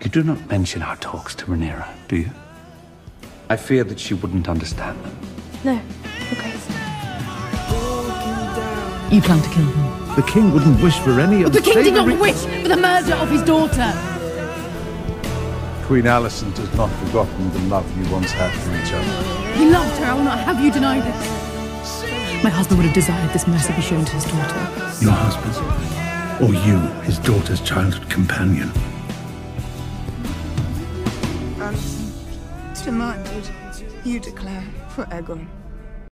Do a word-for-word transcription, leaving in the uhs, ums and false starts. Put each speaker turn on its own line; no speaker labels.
You do not mention our talks to Rhaenyra, do you? I fear that she wouldn't understand them.
No. Okay.
You plan to kill him?
The king wouldn't wish for any
But the king did not
unsavory-
wish for the murder of his daughter!
Queen Alicent has not forgotten the love you once had for each other.
He loved her, I will not have you deny this. My husband would have desired this mercy be shown to his daughter.
Your husband? Or you, his daughter's childhood companion?
Alicent demanded you declare for Aegon.